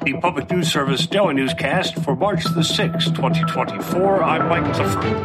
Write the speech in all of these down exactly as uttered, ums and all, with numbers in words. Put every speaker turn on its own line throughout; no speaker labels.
The Public News Service Daily Newscast for March the sixth, twenty twenty-four. I'm Mike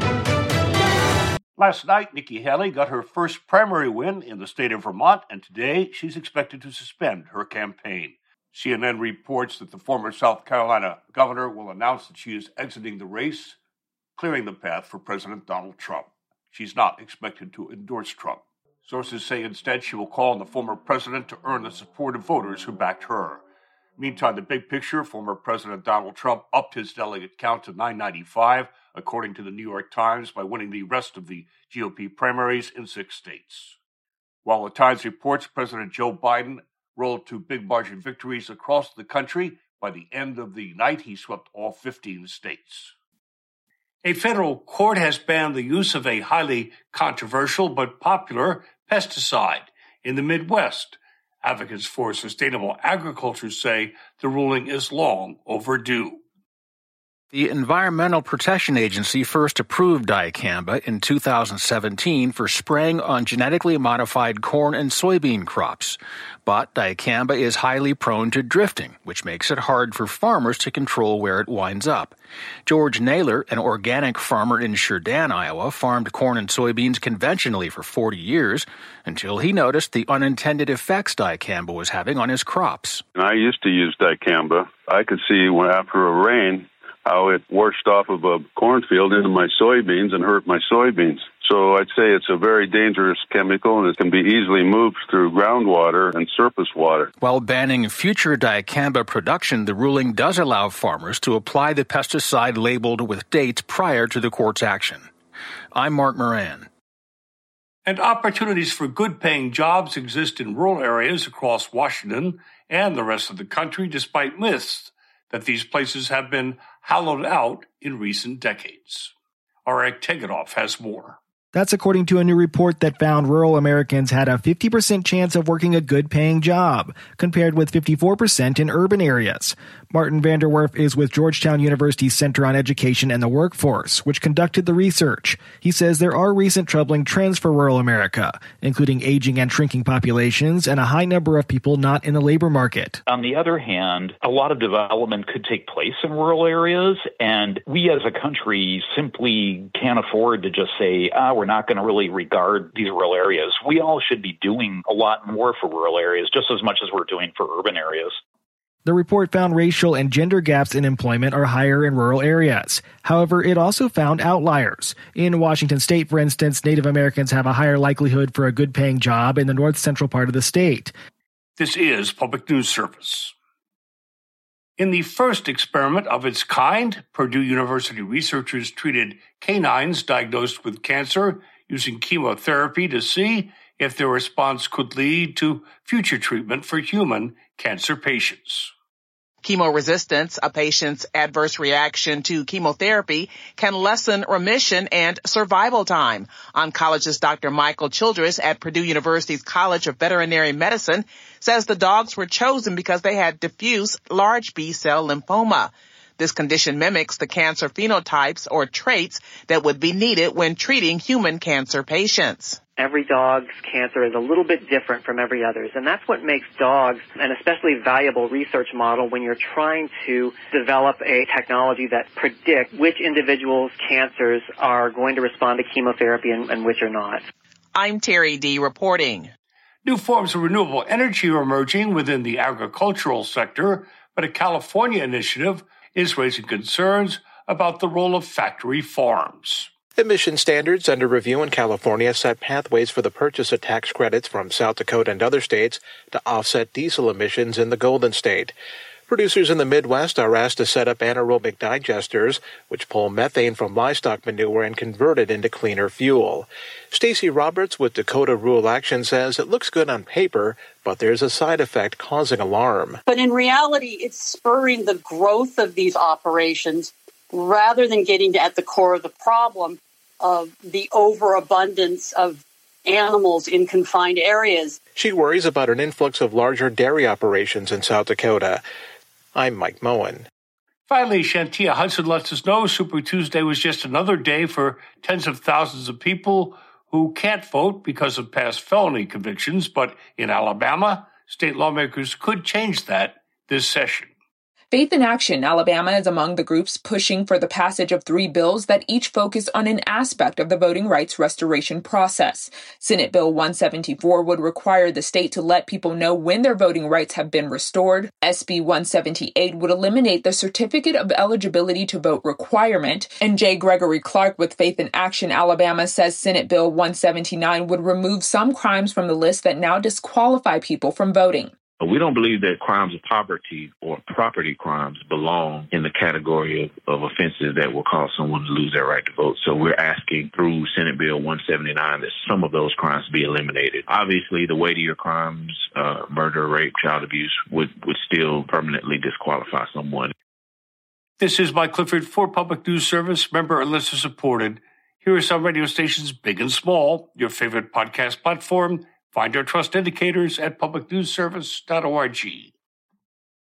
Clifford. Last night, Nikki Haley got her first primary win in the state of Vermont, and today she's expected to suspend her campaign. C N N reports that the former South Carolina governor will announce that she is exiting the race, clearing the path for President Donald Trump. She's not expected to endorse Trump. Sources say instead she will call on the former president to earn the support of voters who backed her. Meantime, the big picture, former President Donald Trump upped his delegate count to nine ninety-five, according to the New York Times, by winning the rest of the G O P primaries in six states. While the Times reports President Joe Biden rolled to big margin victories across the country, by the end of the night he swept all fifteen states. A federal court has banned the use of a highly controversial but popular pesticide in the Midwest. Advocates for sustainable agriculture say the ruling is long overdue.
The Environmental Protection Agency first approved dicamba in two thousand seventeen for spraying on genetically modified corn and soybean crops. But dicamba is highly prone to drifting, which makes it hard for farmers to control where it winds up. George Naylor, an organic farmer in Sheridan, Iowa, farmed corn and soybeans conventionally for forty years until he noticed the unintended effects dicamba was having on his crops.
I used to use dicamba. I could see when after a rain how it washed off of a cornfield into my soybeans and hurt my soybeans. So I'd say it's a very dangerous chemical, and it can be easily moved through groundwater and surface water.
While banning future dicamba production, the ruling does allow farmers to apply the pesticide labeled with dates prior to the court's action. I'm Mark Moran.
And opportunities for good-paying jobs exist in rural areas across Washington and the rest of the country, despite myths that these places have been hollowed out in recent decades. Arik Tegetthoff has more.
That's according to a new report that found rural Americans had a fifty percent chance of working a good-paying job, compared with fifty-four percent in urban areas. Martin Vanderwerf is with Georgetown University's Center on Education and the Workforce, which conducted the research. He says there are recent troubling trends for rural America, including aging and shrinking populations and a high number of people not in the labor market.
On the other hand, a lot of development could take place in rural areas, and we as a country simply can't afford to just say, ah, we're not going to really regard these rural areas. We all should be doing a lot more for rural areas, just as much as we're doing for urban areas.
The report found racial and gender gaps in employment are higher in rural areas. However, it also found outliers. In Washington state, for instance, Native Americans have a higher likelihood for a good-paying job in the north-central part of the state.
This is Public News Service. In the first experiment of its kind, Purdue University researchers treated canines diagnosed with cancer using chemotherapy to see if their response could lead to future treatment for human cancer patients.
Chemoresistance, a patient's adverse reaction to chemotherapy, can lessen remission and survival time. Oncologist Doctor Michael Childress at Purdue University's College of Veterinary Medicine says the dogs were chosen because they had diffuse large B-cell lymphoma. This condition mimics the cancer phenotypes or traits that would be needed when treating human cancer patients.
Every dog's cancer is a little bit different from every other's, and that's what makes dogs an especially valuable research model when you're trying to develop a technology that predicts which individuals' cancers are going to respond to chemotherapy and, and which are not.
I'm Terry D. reporting.
New forms of renewable energy are emerging within the agricultural sector, but a California initiative is raising concerns about the role of factory farms.
Emission standards under review in California set pathways for the purchase of tax credits from South Dakota and other states to offset diesel emissions in the Golden State. Producers in the Midwest are asked to set up anaerobic digesters, which pull methane from livestock manure and convert it into cleaner fuel. Stacy Roberts with Dakota Rural Action says it looks good on paper, but there's a side effect causing alarm.
But in reality, it's spurring the growth of these operations rather than getting at the core of the problem of the overabundance of animals in confined areas.
She worries about an influx of larger dairy operations in South Dakota. I'm Mike Moen.
Finally, Shantia Hudson lets us know Super Tuesday was just another day for tens of thousands of people who can't vote because of past felony convictions, but in Alabama, state lawmakers could change that this session.
Faith in Action Alabama is among the groups pushing for the passage of three bills that each focus on an aspect of the voting rights restoration process. Senate Bill one seventy-four would require the state to let people know when their voting rights have been restored. S B one seventy-eight would eliminate the Certificate of Eligibility to Vote requirement. And J. Gregory Clark with Faith in Action Alabama says Senate Bill one seventy-nine would remove some crimes from the list that now disqualify people from voting.
We don't believe that crimes of poverty or property crimes belong in the category of, of offenses that will cause someone to lose their right to vote. So we're asking through Senate Bill one seventy-nine that some of those crimes be eliminated. Obviously, the weightier crimes, uh, murder, rape, child abuse, would, would still permanently disqualify someone.
This is Mike Clifford for Public News Service, member and listener supported. Here are some radio stations, big and small, your favorite podcast platform. Find our trust indicators at public news service dot org.